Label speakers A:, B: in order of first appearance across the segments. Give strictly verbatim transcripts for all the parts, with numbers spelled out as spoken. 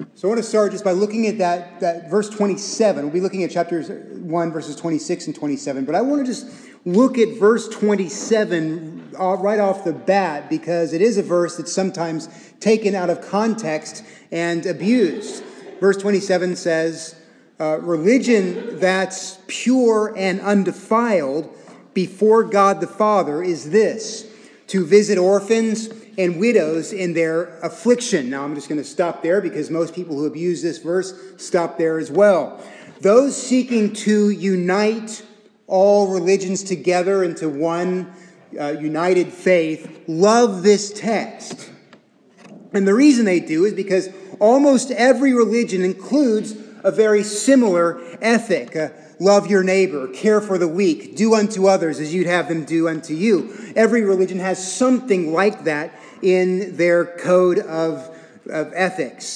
A: So I want to start just by looking at that, that verse twenty-seven. We'll be looking at chapters one, verses twenty-six and twenty-seven. But I want to just look at verse twenty-seven right off the bat, because it is a verse that's sometimes taken out of context and abused. Verse twenty-seven says, uh, religion that's pure and undefiled before God the Father is this: to visit orphans and widows in their affliction. Now, I'm just going to stop there because most people who abuse this verse stop there as well. Those seeking to unite all religions together into one uh, united faith love this text. And the reason they do is because almost every religion includes a very similar ethic. Uh, love your neighbor, care for the weak, do unto others as you'd have them do unto you. Every religion has something like that in their code of, of ethics.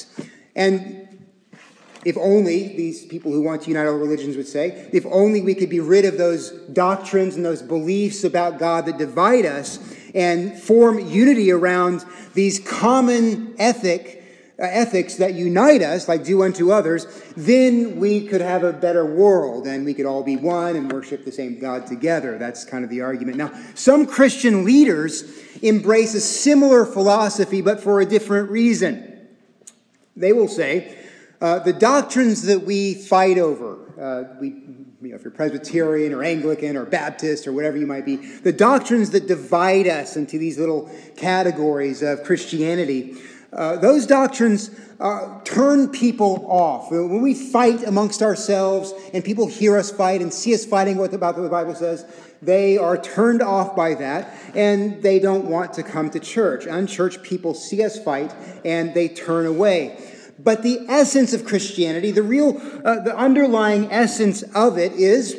A: And if only, these people who want to unite all religions would say, if only we could be rid of those doctrines and those beliefs about God that divide us and form unity around these common ethic uh, ethics that unite us, like do unto others, then we could have a better world and we could all be one and worship the same God together. That's kind of the argument. Now, some Christian leaders embrace a similar philosophy, but for a different reason. They will say, uh, the doctrines that we fight over, uh, we, you know, if you're Presbyterian or Anglican or Baptist or whatever you might be, the doctrines that divide us into these little categories of Christianity, uh, those doctrines uh, turn people off. When we fight amongst ourselves and people hear us fight and see us fighting what about what the Bible says, they are turned off by that, and they don't want to come to church. Unchurched people see us fight, and they turn away. But the essence of Christianity, the real, uh, the underlying essence of it is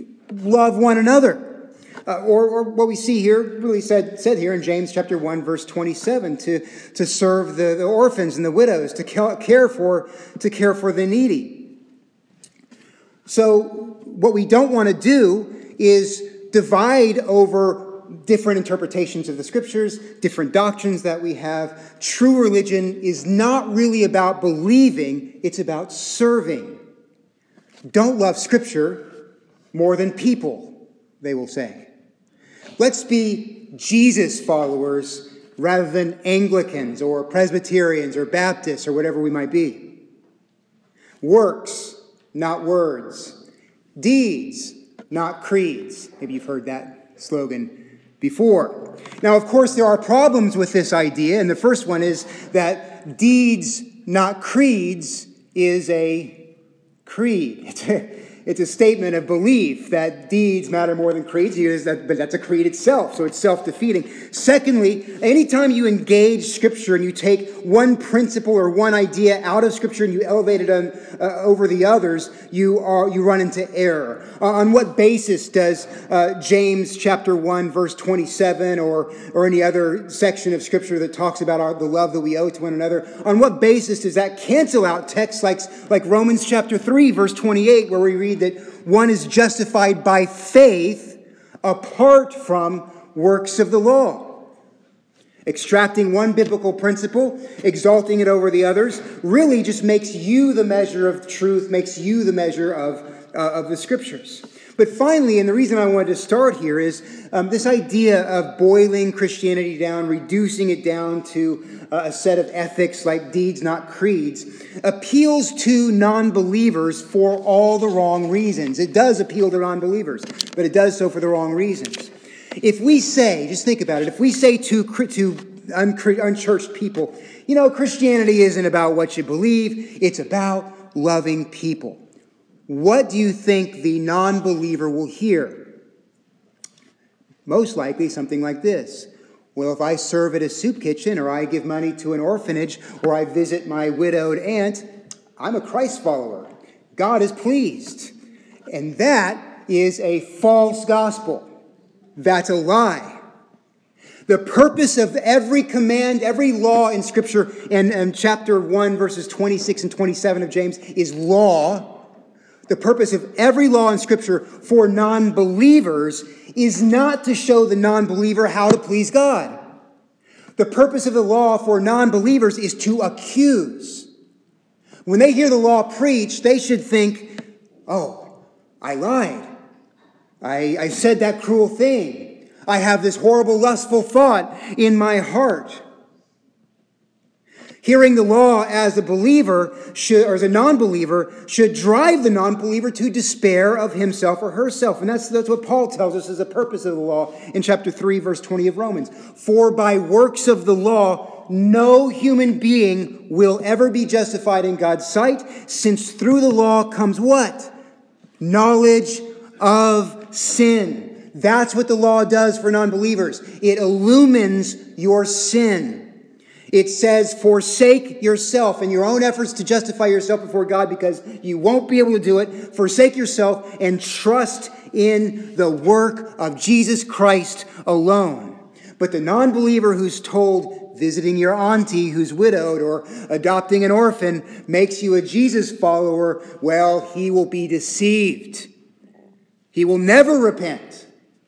A: love one another. Uh, or, or what we see here, really said, said here in James chapter one, verse twenty-seven, to, to serve the, the orphans and the widows, to care for, to care for the needy. So what we don't want to do is divide over different interpretations of the scriptures, different doctrines that we have. True religion is not really about believing, it's about serving. Don't love scripture more than people, they will say. Let's be Jesus followers rather than Anglicans or Presbyterians or Baptists or whatever we might be. Works, not words. Deeds, not creeds. Maybe you've heard that slogan before. Now, of course, there are problems with this idea, and the first one is that deeds, not creeds, is a creed. It's a, it's a statement of belief that deeds matter more than creeds, but that's a creed itself, so it's self-defeating. Secondly, anytime you engage Scripture and you take one principle or one idea out of Scripture and you elevate it on, uh, over the others, you are you run into error. Uh, on what basis does uh, James chapter one, verse twenty-seven, or or any other section of Scripture that talks about our, the love that we owe to one another, on what basis does that cancel out texts like, like Romans chapter three, verse twenty-eight, where we read that one is justified by faith apart from works of the law? Extracting one biblical principle, exalting it over the others, really just makes you the measure of truth, makes you the measure of, uh, of the Scriptures. But finally, and the reason I wanted to start here is um, this idea of boiling Christianity down, reducing it down to uh, a set of ethics like deeds, not creeds, appeals to non-believers for all the wrong reasons. It does appeal to non-believers, but it does so for the wrong reasons. If we say, just think about it, if we say to, to unchurched people, you know, Christianity isn't about what you believe, it's about loving people. What do you think the non-believer will hear? Most likely something like this. Well, if I serve at a soup kitchen, or I give money to an orphanage, or I visit my widowed aunt, I'm a Christ follower. God is pleased. And that is a false gospel. That's a lie. The purpose of every command, every law in Scripture, and, and chapter one, verses twenty-six and twenty-seven of James, is law. The purpose of every law in Scripture for non-believers is not to show the non-believer how to please God. The purpose of the law for non-believers is to accuse. When they hear the law preached, they should think, oh, I lied. I, I said that cruel thing. I have this horrible, lustful thought in my heart. Hearing the law as a believer should, or as a non-believer should drive the non-believer to despair of himself or herself. And that's, that's what Paul tells us is the purpose of the law in chapter three, verse twenty of Romans. For by works of the law, no human being will ever be justified in God's sight, since through the law comes what? Knowledge of sin. That's what the law does for non-believers. It illumines your sin. It says, forsake yourself and your own efforts to justify yourself before God, because you won't be able to do it. Forsake yourself and trust in the work of Jesus Christ alone. But the non-believer who's told visiting your auntie who's widowed or adopting an orphan makes you a Jesus follower, well, he will be deceived. He will never repent.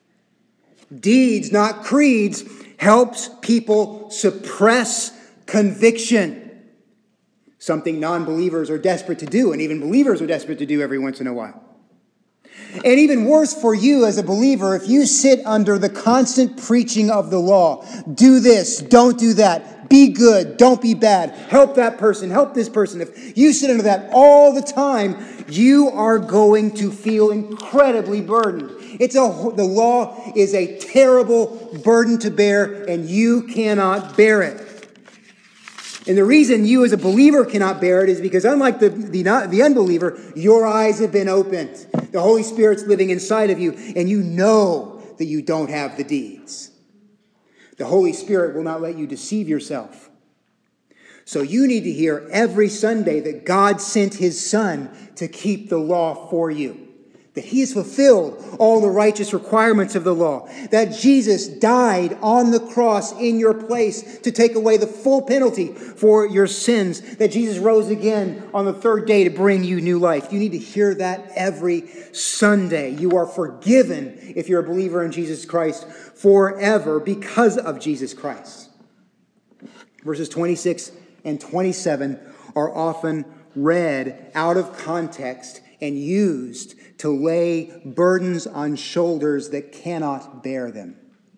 A: Deeds, not creeds, helps people suppress conviction. Something non-believers are desperate to do, and even believers are desperate to do every once in a while. And even worse for you as a believer, if you sit under the constant preaching of the law, do this, don't do that, be good, don't be bad, help that person, help this person. If you sit under that all the time, you are going to feel incredibly burdened. It's a, the law is a terrible burden to bear, and you cannot bear it. And the reason you as a believer cannot bear it is because, unlike the, the, the unbeliever, your eyes have been opened. The Holy Spirit's living inside of you, and you know that you don't have the deeds. The Holy Spirit will not let you deceive yourself. So you need to hear every Sunday that God sent his Son to keep the law for you. That he has fulfilled all the righteous requirements of the law. That Jesus died on the cross in your place to take away the full penalty for your sins. That Jesus rose again on the third day to bring you new life. You need to hear that every Sunday. You are forgiven if you're a believer in Jesus Christ forever because of Jesus Christ. Verses twenty-six and twenty-seven are often read out of context and used to lay burdens on shoulders that cannot bear them.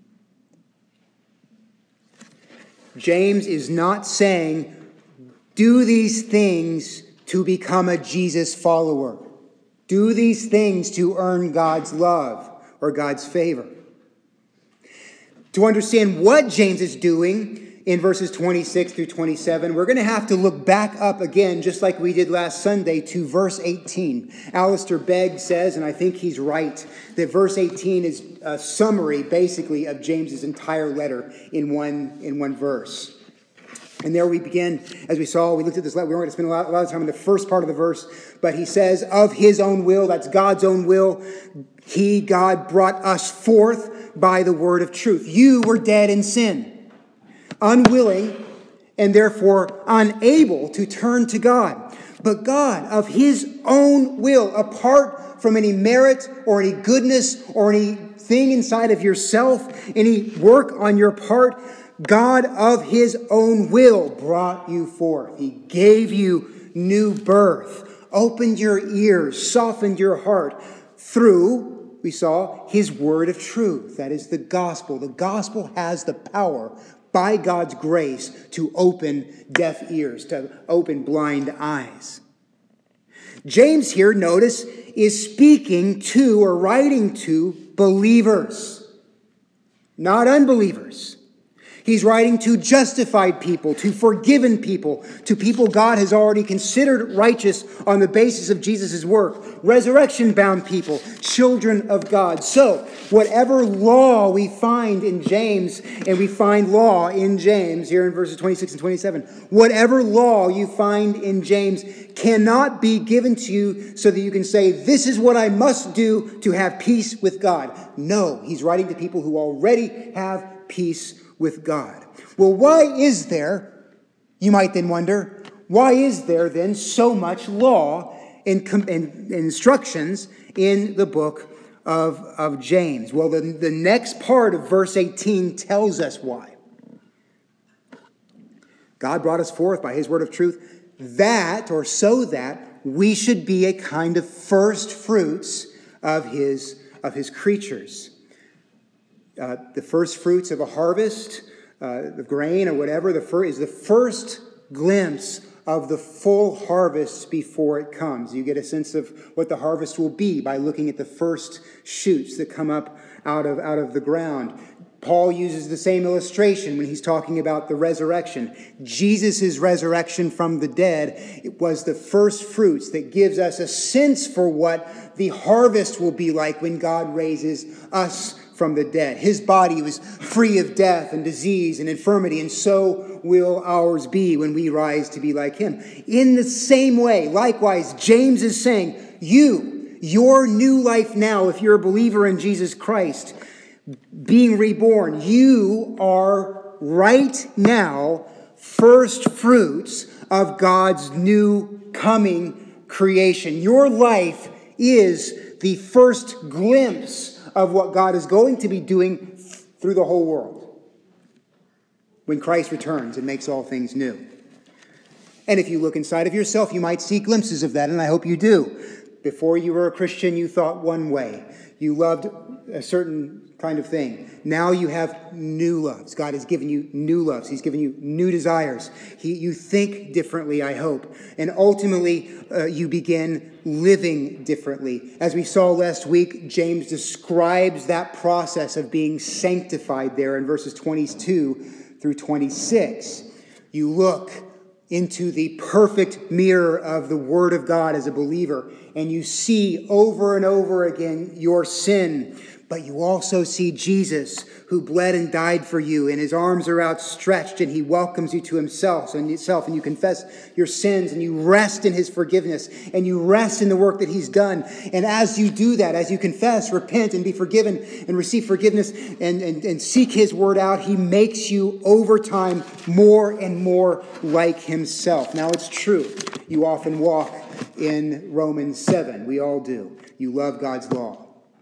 A: James is not saying, do these things to become a Jesus follower. Do these things to earn God's love or God's favor. To understand what James is doing in verses twenty-six through twenty-seven, we're going to have to look back up again, just like we did last Sunday, to verse eighteen. Alistair Begg says, and I think he's right, that verse eighteen is a summary, basically, of James's entire letter in one, in one verse. And there we begin, as we saw, we looked at this, we weren't going to spend a lot, a lot of time in the first part of the verse, but he says, of his own will, that's God's own will, he, God, brought us forth by the word of truth. You were dead in sin, unwilling, and therefore unable to turn to God. But God, of his own will, apart from any merit or any goodness or anything inside of yourself, any work on your part, God of his own will brought you forth. He gave you new birth, opened your ears, softened your heart through, we saw, his word of truth. That is the gospel. The gospel has the power by God's grace to open deaf ears, to open blind eyes. James here, notice, is speaking to or writing to believers, not unbelievers. He's writing to justified people, to forgiven people, to people God has already considered righteous on the basis of Jesus' work, resurrection-bound people, children of God. So, whatever law we find in James, and we find law in James here in verses twenty-six and twenty-seven, whatever law you find in James cannot be given to you so that you can say, this is what I must do to have peace with God. No, he's writing to people who already have peace with God. Well, why is there, you might then wonder, why is there then so much law and, and instructions in the book of, of James? Well, the, the next part of verse eighteen tells us why. God brought us forth by his word of truth. that, or so that, we should be a kind of first fruits of his, of his creatures. Uh, the first fruits of a harvest, uh, the grain or whatever, the fir- is the first glimpse of the full harvest before it comes. You get a sense of what the harvest will be by looking at the first shoots that come up out of, out of the ground. Paul uses the same illustration when he's talking about the resurrection. Jesus' resurrection from the dead, it was the first fruits that gives us a sense for what the harvest will be like when God raises us from the dead. His body was free of death and disease and infirmity, and so will ours be when we rise to be like him. In the same way, likewise, James is saying, you, your new life now, if you're a believer in Jesus Christ, being reborn, you are right now first fruits of God's new coming creation. Your life is the first glimpse of what God is going to be doing through the whole world when Christ returns and makes all things new. And if you look inside of yourself, you might see glimpses of that, and I hope you do. Before you were a Christian, you thought one way. You loved a certain kind of thing. Now you have new loves. God has given you new loves. He's given you new desires. He, you think differently, I hope. And ultimately, uh, you begin living differently. As we saw last week, James describes that process of being sanctified there in verses twenty-two through twenty-six. You look into the perfect mirror of the Word of God as a believer, and you see over and over again your sin. But you also see Jesus, who bled and died for you, and his arms are outstretched, and he welcomes you to himself, and yourself, and you confess your sins, and you rest in his forgiveness, and you rest in the work that he's done. And as you do that, as you confess, repent, and be forgiven, and receive forgiveness, and, and, and seek his word out, he makes you over time more and more like himself. Now, it's true. You often walk in Romans seven. We all do. You love God's law,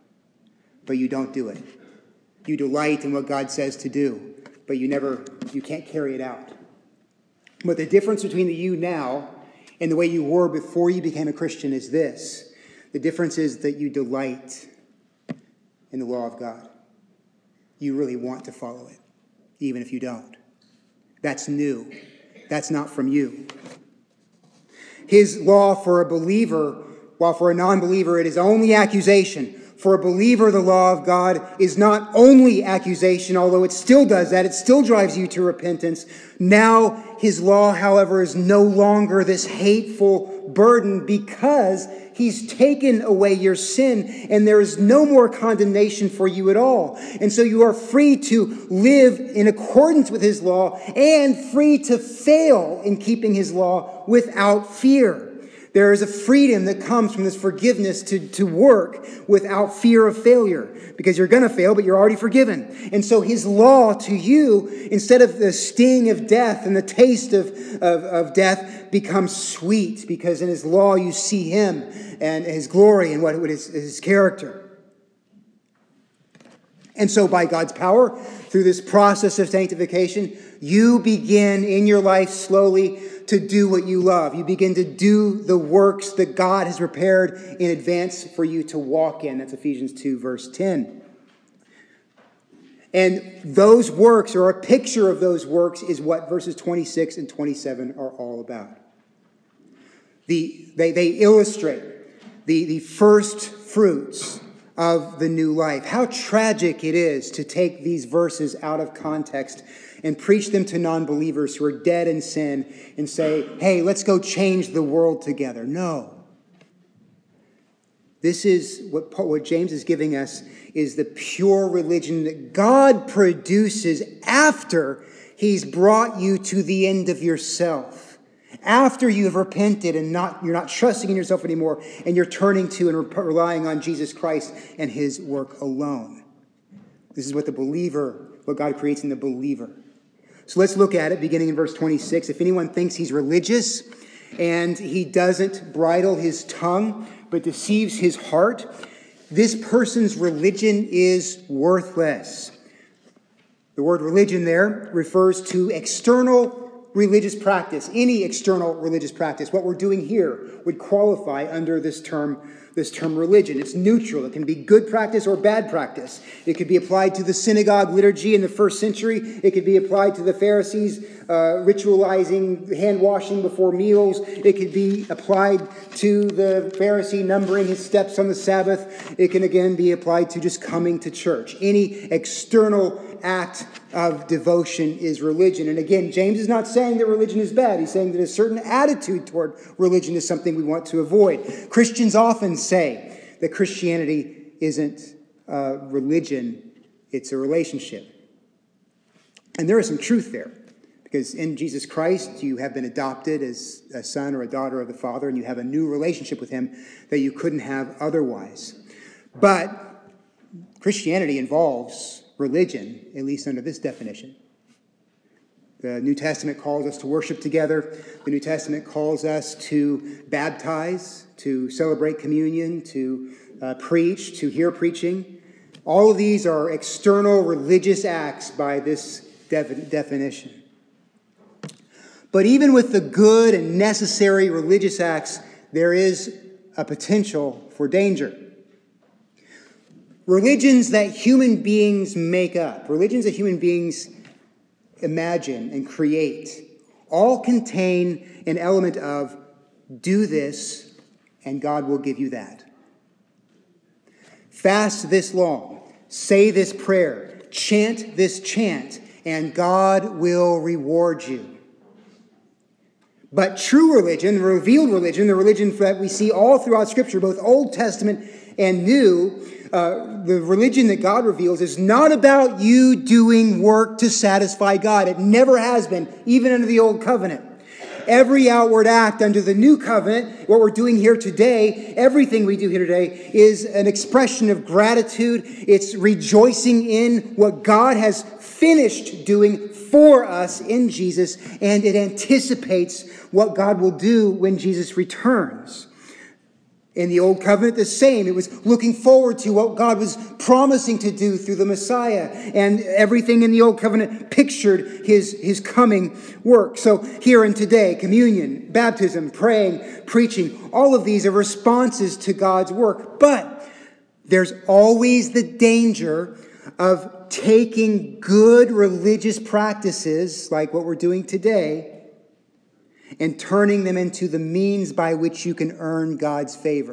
A: but you don't do it. You delight in what God says to do, but you never, you can't carry it out. But the difference between the you now and the way you were before you became a Christian is this. The difference is that you delight in the law of God. You really want to follow it, even if you don't. That's new. That's not from you. His law for a believer, while for a non-believer it is only accusation, for a believer, the law of God is not only accusation, although it still does that. It still drives you to repentance. Now, his law, however, is no longer this hateful burden because he's taken away your sin and there is no more condemnation for you at all. And so you are free to live in accordance with his law and free to fail in keeping his law without fear. There is a freedom that comes from this forgiveness to, to work without fear of failure, because you're going to fail, but you're already forgiven. And so his law to you, instead of the sting of death and the taste of, of, of death, becomes sweet, because in his law you see him and his glory and what, what is his character. And so by God's power, through this process of sanctification, you begin in your life slowly to do what you love. You begin to do the works that God has prepared in advance for you to walk in. That's Ephesians two, verse ten. And those works, or a picture of those works, is what verses twenty-six and twenty-seven are all about. The, they, they illustrate the, the first fruits of the new life. How tragic it is to take these verses out of context and preach them to non-believers who are dead in sin and say, hey, let's go change the world together. No. This is what, what James is giving us is the pure religion that God produces after he's brought you to the end of yourself. After you have repented and not, you're not trusting in yourself anymore, and you're turning to and relying on Jesus Christ and his work alone. This is what the believer, what God creates in the believer. So let's look at it, beginning in verse twenty-six. If anyone thinks he's religious and he doesn't bridle his tongue, but deceives his heart, this person's religion is worthless. The word religion there refers to external religious practice, any external religious practice, what we're doing here would qualify under this term, this term religion. It's neutral. It can be good practice or bad practice. It could be applied to the synagogue liturgy in the first century. It could be applied to the Pharisees uh, ritualizing hand washing before meals. It could be applied to the Pharisee numbering his steps on the Sabbath. It can again be applied to just coming to church. Any external act of devotion is religion. And again, James is not saying that religion is bad. He's saying that a certain attitude toward religion is something we want to avoid. Christians often say that Christianity isn't uh, religion, it's a relationship. And there is some truth there, because in Jesus Christ, you have been adopted as a son or a daughter of the Father, and you have a new relationship with him that you couldn't have otherwise. But Christianity involves religion, at least under this definition. The New Testament calls us to worship together. The New Testament calls us to baptize, to celebrate communion, to uh, preach, to hear preaching. All of these are external religious acts by this def- definition. But even with the good and necessary religious acts, there is a potential for danger. Religions that human beings make up, religions that human beings imagine and create, all contain an element of do this and God will give you that. Fast this long, say this prayer, chant this chant, and God will reward you. But true religion, revealed religion, the religion that we see all throughout Scripture, both Old Testament and New, Uh, the religion that God reveals is not about you doing work to satisfy God. It never has been, even under the Old Covenant. Every outward act under the New Covenant, what we're doing here today, everything we do here today, is an expression of gratitude. It's rejoicing in what God has finished doing for us in Jesus, and it anticipates what God will do when Jesus returns. In the Old Covenant, the same. It was looking forward to what God was promising to do through the Messiah. And everything in the Old Covenant pictured his, his coming work. So here and today, communion, baptism, praying, preaching, all of these are responses to God's work. But there's always the danger of taking good religious practices, like what we're doing today, and turning them into the means by which you can earn God's favor.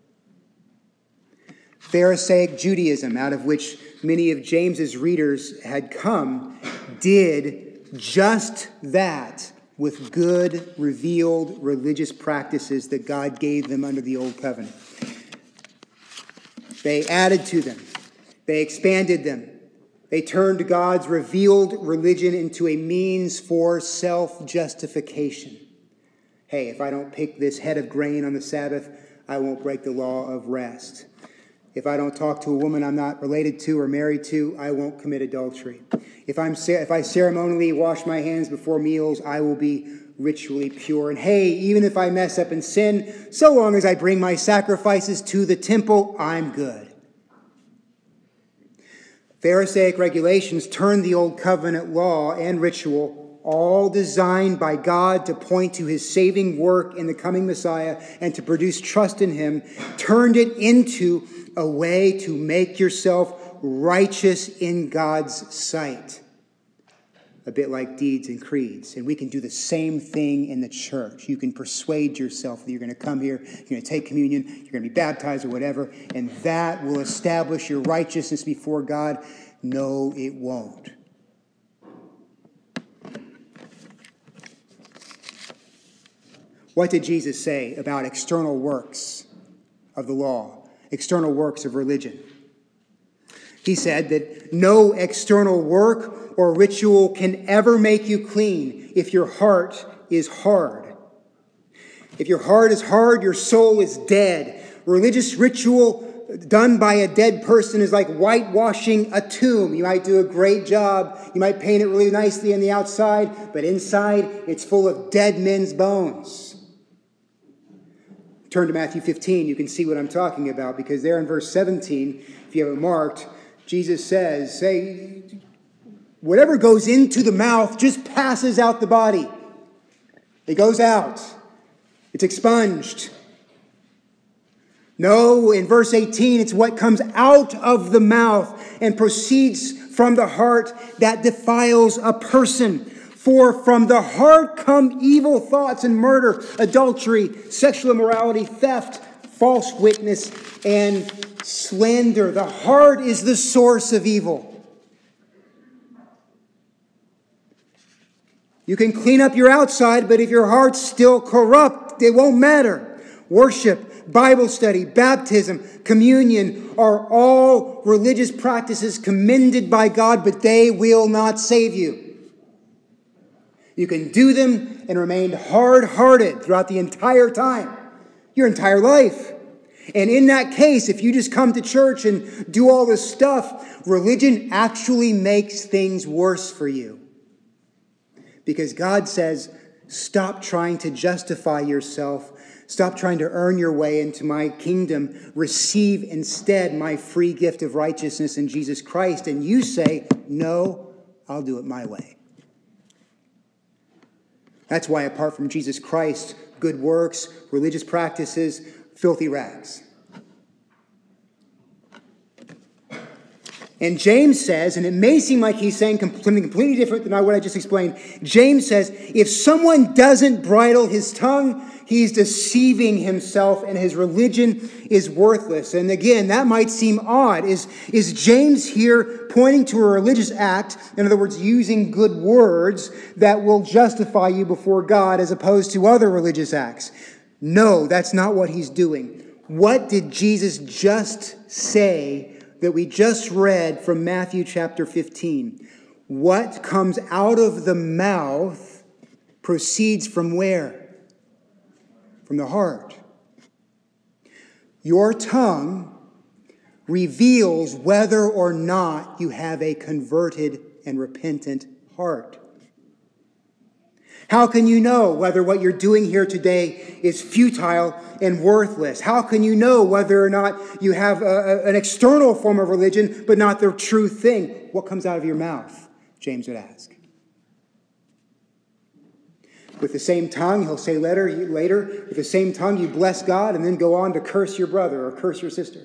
A: Pharisaic Judaism, out of which many of James's readers had come, did just that with good, revealed religious practices that God gave them under the Old Covenant. They added to them. They expanded them. They turned God's revealed religion into a means for self-justification. Hey, if I don't pick this head of grain on the Sabbath, I won't break the law of rest. If I don't talk to a woman I'm not related to or married to, I won't commit adultery. If I'm if I ceremonially wash my hands before meals, I will be ritually pure. And hey, even if I mess up and sin, so long as I bring my sacrifices to the temple, I'm good. Pharisaic regulations turned the Old Covenant law and ritual, all designed by God to point to his saving work in the coming Messiah and to produce trust in him, turned it into a way to make yourself righteous in God's sight. A bit like deeds and creeds. And we can do the same thing in the church. You can persuade yourself that you're going to come here, you're going to take communion, you're going to be baptized or whatever, and that will establish your righteousness before God. No, it won't. What did Jesus say about external works of the law, external works of religion? He said that no external work or ritual can ever make you clean if your heart is hard. If your heart is hard, your soul is dead. Religious ritual done by a dead person is like whitewashing a tomb. You might do a great job. You might paint it really nicely on the outside, but inside it's full of dead men's bones. Turn to Matthew fifteen, you can see what I'm talking about, because there in verse seventeen, if you have it marked, Jesus says, say, whatever goes into the mouth just passes out the body. It goes out. It's expunged. No, in verse eighteen, it's what comes out of the mouth and proceeds from the heart that defiles a person. For from the heart come evil thoughts and murder, adultery, sexual immorality, theft, false witness, and slander. The heart is the source of evil. You can clean up your outside, but if your heart's still corrupt, it won't matter. Worship, Bible study, baptism, communion are all religious practices commended by God, but they will not save you. You can do them and remain hard-hearted throughout the entire time, your entire life. And in that case, if you just come to church and do all this stuff, religion actually makes things worse for you. Because God says, stop trying to justify yourself. Stop trying to earn your way into my kingdom. Receive instead my free gift of righteousness in Jesus Christ. And you say, no, I'll do it my way. That's why apart from Jesus Christ, good works, religious practices, filthy rags. And James says, and it may seem like he's saying something completely different than what I just explained. James says, if someone doesn't bridle his tongue, he's deceiving himself and his religion is worthless. And again, that might seem odd. Is, is James here pointing to a religious act, in other words, using good words that will justify you before God as opposed to other religious acts? No, that's not what he's doing. What did Jesus just say that we just read from Matthew chapter fifteen? What comes out of the mouth proceeds from where? From the heart. Your tongue reveals whether or not you have a converted and repentant heart. How can you know whether what you're doing here today is futile and worthless? How can you know whether or not you have a, a, an external form of religion, but not the true thing? What comes out of your mouth? James would ask. With the same tongue, he'll say later, later, with the same tongue you bless God and then go on to curse your brother or curse your sister.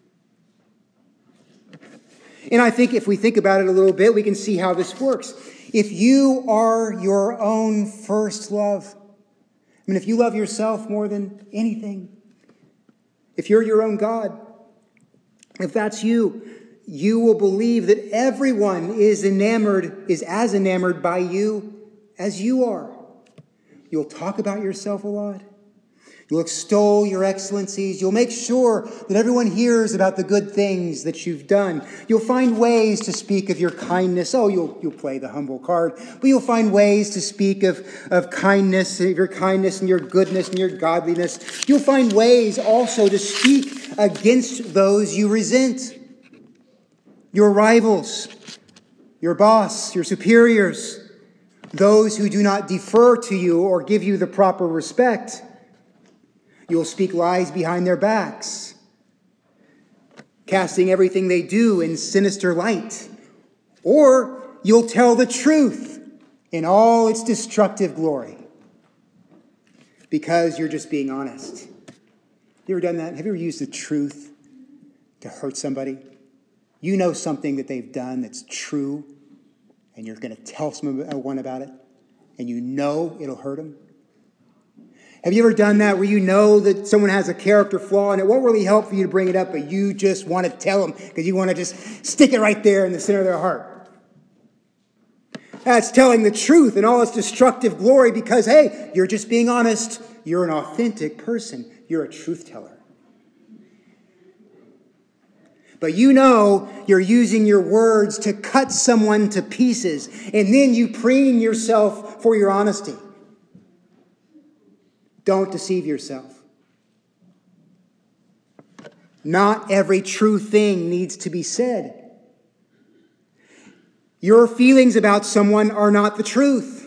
A: And I think if we think about it a little bit, we can see how this works. If you are your own first love, I mean, if you love yourself more than anything, if you're your own God, if that's you, you will believe that everyone is enamored, is as enamored by you as you are. You'll talk about yourself a lot. You'll extol your excellencies. You'll make sure that everyone hears about the good things that you've done. You'll find ways to speak of your kindness. Oh, you'll, you'll play the humble card. But you'll find ways to speak of, of kindness, your kindness and your goodness and your godliness. You'll find ways also to speak against those you resent. Your rivals, your boss, your superiors, those who do not defer to you or give you the proper respect. You'll speak lies behind their backs, casting everything they do in sinister light. Or you'll tell the truth in all its destructive glory because you're just being honest. You ever done that? Have you ever used the truth to hurt somebody? You know something that they've done that's true, and you're going to tell someone about it, and you know it'll hurt them? Have you ever done that where you know that someone has a character flaw and it won't really help for you to bring it up, but you just want to tell them because you want to just stick it right there in the center of their heart? That's telling the truth in all its destructive glory because, hey, you're just being honest. You're an authentic person. You're a truth teller. But you know you're using your words to cut someone to pieces, and then you preen yourself for your honesty. Don't deceive yourself. Not every true thing needs to be said. Your feelings about someone are not the truth.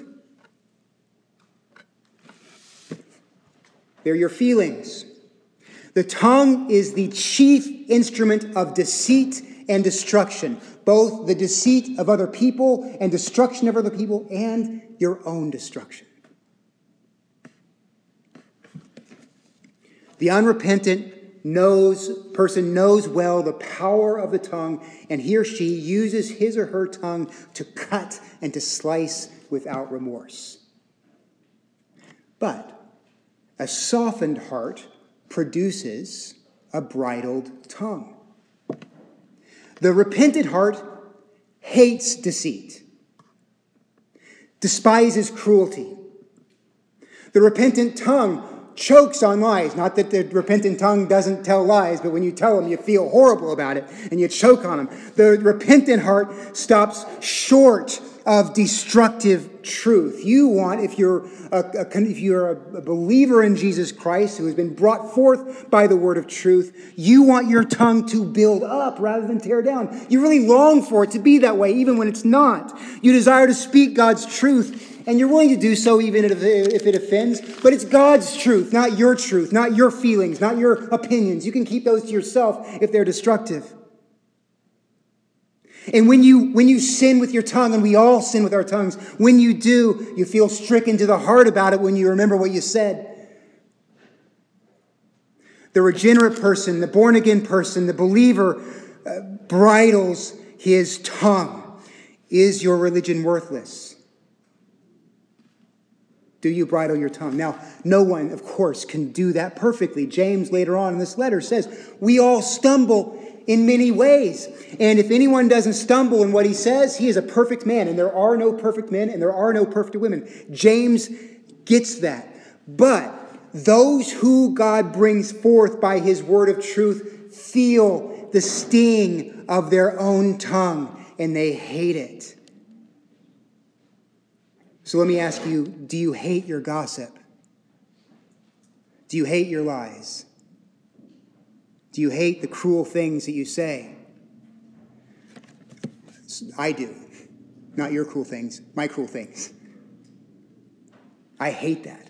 A: They're your feelings. The tongue is the chief instrument of deceit and destruction, both the deceit of other people and destruction of other people and your own destruction. The unrepentant knows person knows well the power of the tongue, and he or she uses his or her tongue to cut and to slice without remorse. But a softened heart produces a bridled tongue. The repentant heart hates deceit, despises cruelty. The repentant tongue chokes on lies. Not that the repentant tongue doesn't tell lies, but when you tell them, you feel horrible about it and you choke on them. The repentant heart stops short of destructive truth. You want, if you're a, a, if you're a believer in Jesus Christ who has been brought forth by the word of truth, you want your tongue to build up rather than tear down. You really long for it to be that way, even when it's not. You desire to speak God's truth, and you're willing to do so even if it offends. But it's God's truth, not your truth, not your feelings, not your opinions. You can keep those to yourself if they're destructive. And when you when you sin with your tongue, and we all sin with our tongues, when you do, you feel stricken to the heart about it when you remember what you said. The regenerate person, the born-again person, the believer uh, bridles his tongue. Is your religion worthless? Do you bridle your tongue? Now, no one, of course, can do that perfectly. James, later on in this letter, says, we all stumble in many ways. And if anyone doesn't stumble in what he says, he is a perfect man. And there are no perfect men, and there are no perfect women. James gets that. But those who God brings forth by his word of truth feel the sting of their own tongue, and they hate it. So let me ask you, do you hate your gossip? Do you hate your lies? Do you hate the cruel things that you say? I do. Not your cruel things, my cruel things. I hate that.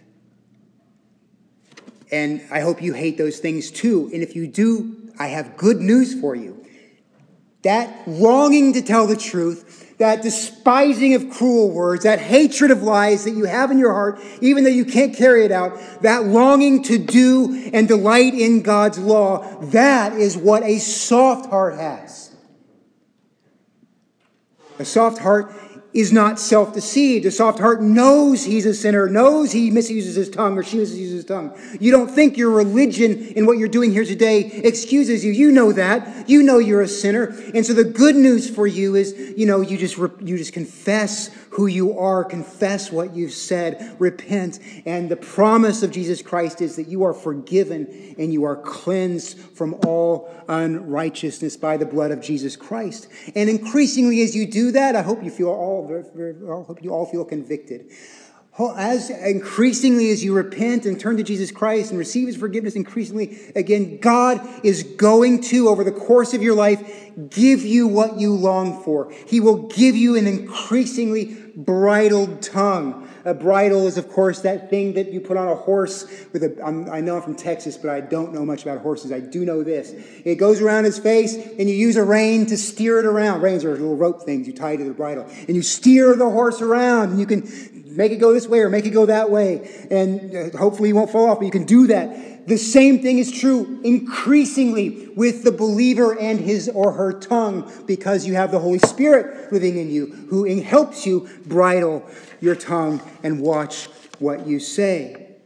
A: And I hope you hate those things too. And if you do, I have good news for you. That longing to tell the truth, that despising of cruel words, that hatred of lies that you have in your heart, even though you can't carry it out, that longing to do and delight in God's law, that is what a soft heart has. A soft heart is not self-deceived. A soft heart knows he's a sinner, knows he misuses his tongue or she misuses his tongue. You don't think your religion and what you're doing here today excuses you. You know that. You know you're a sinner. And so the good news for you is, you know, you just you just confess who you are, confess what you've said, repent. And the promise of Jesus Christ is that you are forgiven and you are cleansed from all unrighteousness by the blood of Jesus Christ. And increasingly as you do that, I hope you feel all I hope you all feel convicted. As increasingly as you repent and turn to Jesus Christ and receive his forgiveness, increasingly, again, God is going to, over the course of your life, give you what you long for. He will give you an increasingly bridled tongue. A bridle is, of course, that thing that you put on a horse with a, I'm, I know I'm from Texas, but I don't know much about horses. I do know this. It goes around his face, and you use a rein to steer it around. Reins are little rope things you tie to the bridle. And you steer the horse around, and you can make it go this way or make it go that way. And hopefully you won't fall off, but you can do that. The same thing is true increasingly with the believer and his or her tongue, because you have the Holy Spirit living in you who helps you bridle your tongue and watch what you say.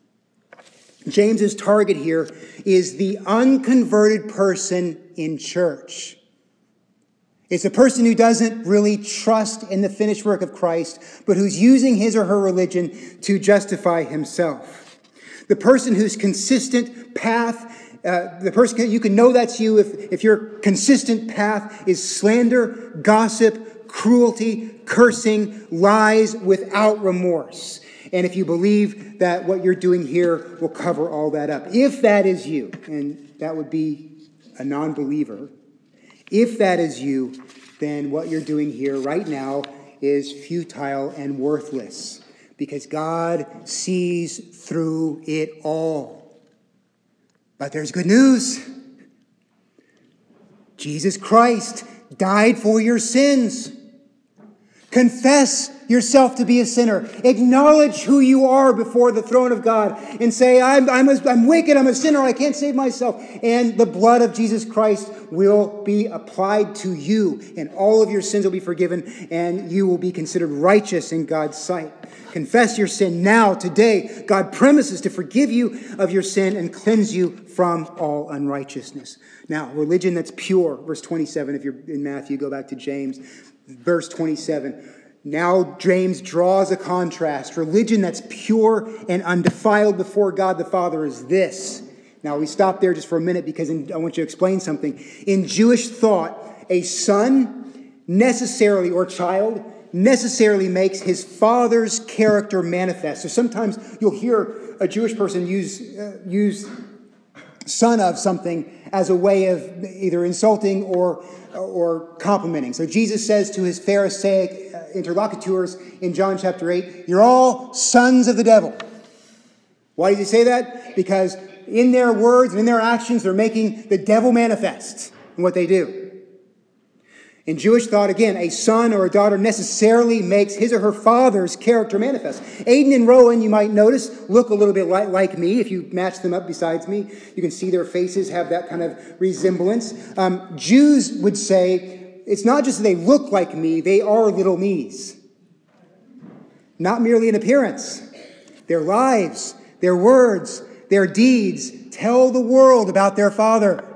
A: James's target here is the unconverted person in church. It's a person who doesn't really trust in the finished work of Christ, but who's using his or her religion to justify himself. The person whose consistent path, uh, the person, you can know that's you if, if your consistent path is slander, gossip, cruelty, cursing, lies without remorse. And if you believe that what you're doing here will cover all that up. If that is you, and that would be a non-believer, if that is you, then what you're doing here right now is futile and worthless, because God sees through it all. But there's good news. Jesus Christ died for your sins. Confess yourself to be a sinner. Acknowledge who you are before the throne of God and say, I'm, I'm, a, I'm wicked, I'm a sinner, I can't save myself. And the blood of Jesus Christ will be applied to you, and all of your sins will be forgiven, and you will be considered righteous in God's sight. Confess your sin now, today. God promises to forgive you of your sin and cleanse you from all unrighteousness. Now, religion that's pure, verse twenty-seven, if you're in Matthew, go back to James. Verse twenty-seven, now James draws a contrast. Religion that's pure and undefiled before God the Father is this. Now we stop there just for a minute because I want you to explain something. In Jewish thought, a son necessarily, or child, necessarily makes his father's character manifest. So sometimes you'll hear a Jewish person use, uh, use son of something as a way of either insulting or or complimenting. So Jesus says to his Pharisaic interlocutors in John chapter eight, you're all sons of the devil. Why does he say that? Because in their words and in their actions, they're making the devil manifest in what they do. In Jewish thought, again, a son or a daughter necessarily makes his or her father's character manifest. Aiden and Rowan, you might notice, look a little bit like, like me. If you match them up besides me, you can see their faces have that kind of resemblance. Um, Jews would say, it's not just that they look like me, they are little me's. Not merely in appearance. Their lives, their words, their deeds tell the world about their father.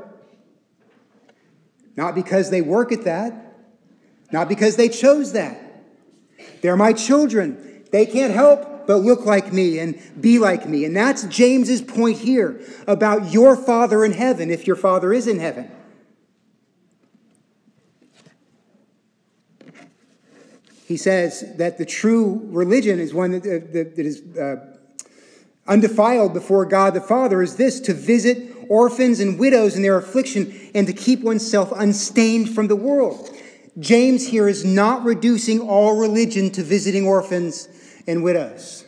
A: Not because they work at that. Not because they chose that. They're my children. They can't help but look like me and be like me. And that's James's point here about your Father in heaven, if your Father is in heaven. He says that the true religion is one that, uh, that is uh, undefiled before God the Father is this, to visit orphans and widows in their affliction and to keep oneself unstained from the world. James here is not reducing all religion to visiting orphans and widows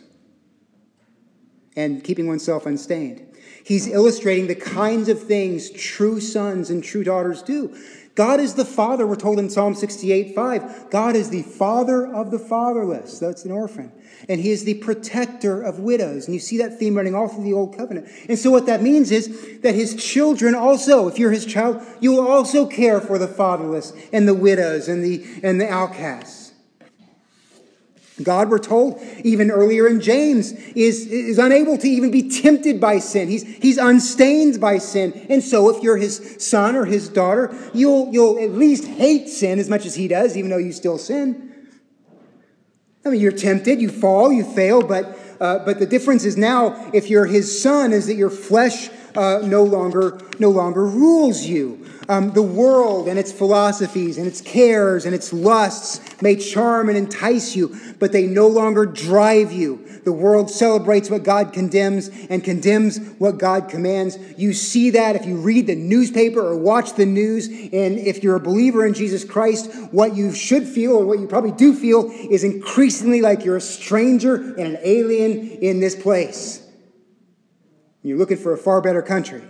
A: and keeping oneself unstained. He's illustrating the kinds of things true sons and true daughters do. God is the Father, we're told in Psalm sixty-eight five. God is the Father of the fatherless. That's an orphan. And he is the protector of widows. And you see that theme running all through the Old Covenant. And so what that means is that his children also, if you're his child, you will also care for the fatherless and the widows and the, and the outcasts. God, we're told, even earlier in James, is, is unable to even be tempted by sin. He's, he's unstained by sin. And so if you're his son or his daughter, you'll, you'll at least hate sin as much as he does, even though you still sin. I mean, you're tempted, you fall, you fail, but uh, but the difference is now, if you're his son, is that your flesh uh, no longer no longer rules you. Um, the world and its philosophies and its cares and its lusts may charm and entice you, but they no longer drive you. The world celebrates what God condemns and condemns what God commands. You see that if you read the newspaper or watch the news, and if you're a believer in Jesus Christ, what you should feel, or what you probably do feel, is increasingly like you're a stranger and an alien in this place. You're looking for a far better country.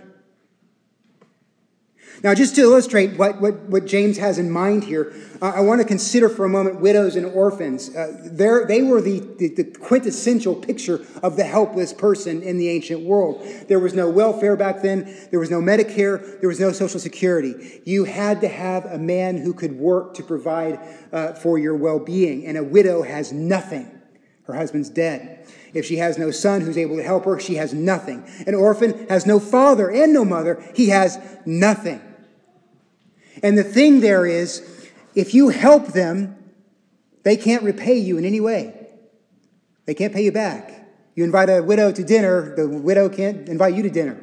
A: Now, just to illustrate what, what, what James has in mind here, uh, I want to consider for a moment widows and orphans. Uh, they were the, the, the quintessential picture of the helpless person in the ancient world. There was no welfare back then. There was no Medicare. There was no Social Security. You had to have a man who could work to provide uh, for your well-being. And a widow has nothing. Her husband's dead. If she has no son who's able to help her, she has nothing. An orphan has no father and no mother. He has nothing. And the thing there is, if you help them, they can't repay you in any way. They can't pay you back. You invite a widow to dinner, the widow can't invite you to dinner.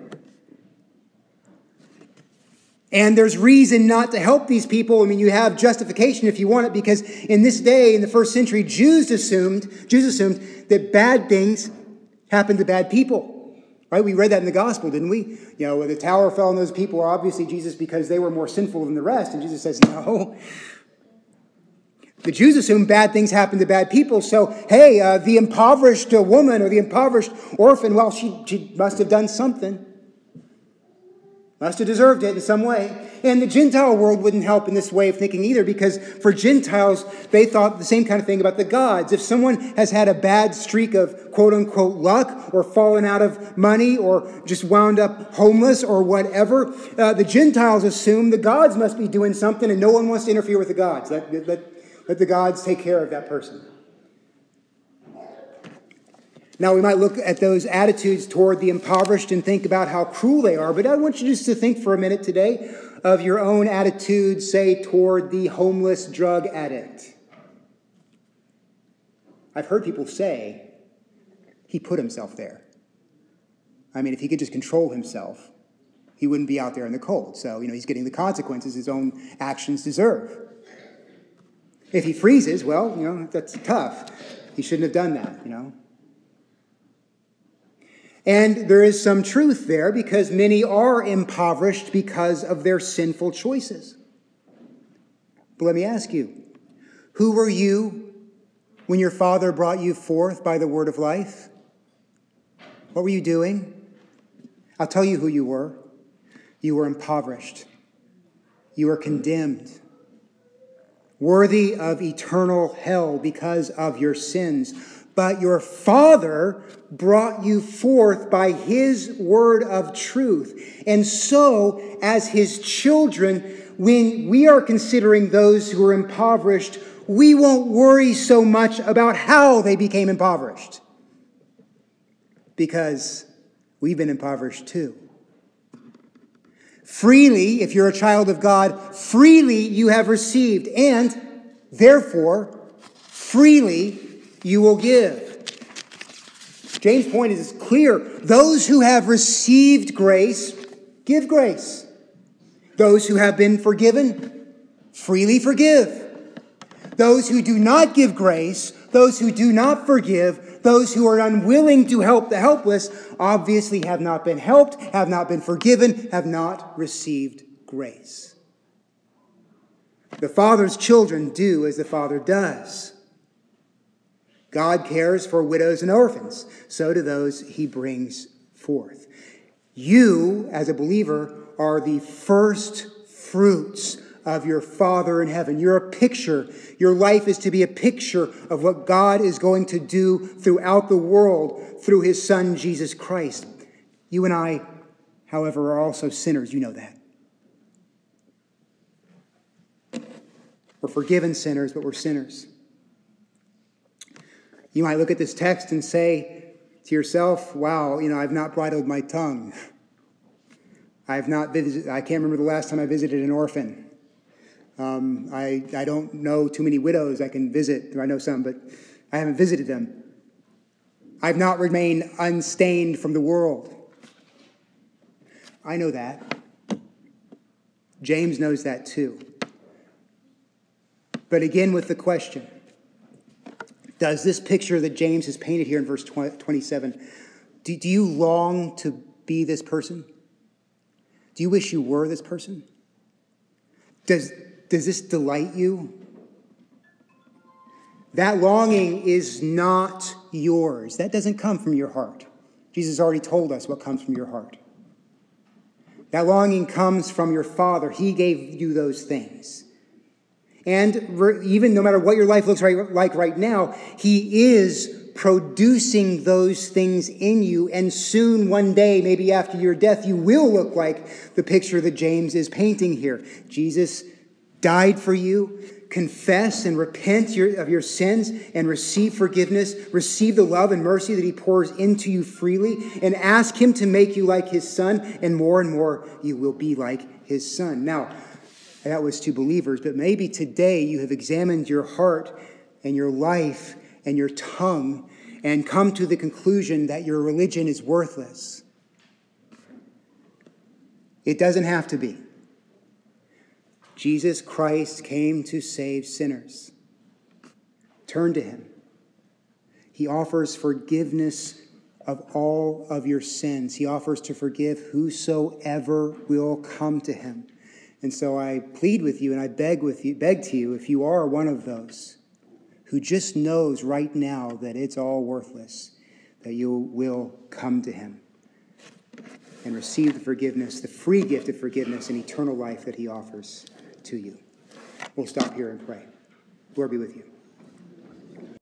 A: And there's reason not to help these people. I mean, you have justification if you want it, because in this day, in the first century, Jews assumed, Jews assumed that bad things happen to bad people. Right? We read that in the gospel, didn't we? You know, the tower fell on those people, obviously Jesus, because they were more sinful than the rest. And Jesus says, no. The Jews assume bad things happen to bad people. So, hey, uh, the impoverished woman or the impoverished orphan, well, she, she must have done something. Must have deserved it in some way. And the Gentile world wouldn't help in this way of thinking either, because for Gentiles, they thought the same kind of thing about the gods. If someone has had a bad streak of quote-unquote luck, or fallen out of money, or just wound up homeless, or whatever, uh, the Gentiles assume the gods must be doing something, and no one wants to interfere with the gods. Let, let, let the gods take care of that person. Now, we might look at those attitudes toward the impoverished and think about how cruel they are, but I want you just to think for a minute today of your own attitude, say, toward the homeless drug addict. I've heard people say he put himself there. I mean, if he could just control himself, he wouldn't be out there in the cold. So, you know, he's getting the consequences his own actions deserve. If he freezes, well, you know, that's tough. He shouldn't have done that, you know. And there is some truth there, because many are impoverished because of their sinful choices. But let me ask you, who were you when your father brought you forth by the word of life? What were you doing? I'll tell you who you were. You were impoverished. You were condemned, worthy of eternal hell because of your sins. But your Father brought you forth by his word of truth. And so, as his children, when we are considering those who are impoverished, we won't worry so much about how they became impoverished, because we've been impoverished too. Freely, if you're a child of God, freely you have received, and therefore, freely you will give. James' point is clear. Those who have received grace, give grace. Those who have been forgiven, freely forgive. Those who do not give grace, those who do not forgive, those who are unwilling to help the helpless, obviously have not been helped, have not been forgiven, have not received grace. The Father's children do as the Father does. God cares for widows and orphans. So do those he brings forth. You, as a believer, are the first fruits of your Father in heaven. You're a picture. Your life is to be a picture of what God is going to do throughout the world through his Son, Jesus Christ. You and I, however, are also sinners. You know that. We're forgiven sinners, but we're sinners. You might look at this text and say to yourself, wow, you know, I've not bridled my tongue. I've not visited, I can't remember the last time I visited an orphan. Um, I, I don't know too many widows I can visit. I know some, but I haven't visited them. I've not remained unstained from the world. I know that. James knows that too. But again, with the question, does this picture that James has painted here in verse twenty-seven, do, do you long to be this person? Do you wish you were this person? Does, does this delight you? That longing is not yours. That doesn't come from your heart. Jesus already told us what comes from your heart. That longing comes from your Father. He gave you those things. And even no matter what your life looks like right now, he is producing those things in you. And soon, one day, maybe after your death, you will look like the picture that James is painting here. Jesus died for you. Confess and repent your, of your sins and receive forgiveness. Receive the love and mercy that he pours into you freely. And ask him to make you like his Son. And more and more, you will be like his Son. Now, that was to believers, but maybe today you have examined your heart and your life and your tongue and come to the conclusion that your religion is worthless. It doesn't have to be. Jesus Christ came to save sinners. Turn to him. He offers forgiveness of all of your sins. He offers to forgive whosoever will come to him. And so I plead with you and I beg with you, beg to you, if you are one of those who just knows right now that it's all worthless, that you will come to him. and receive the forgiveness, the free gift of forgiveness and eternal life that he offers to you. We'll stop here and pray. Lord be with you.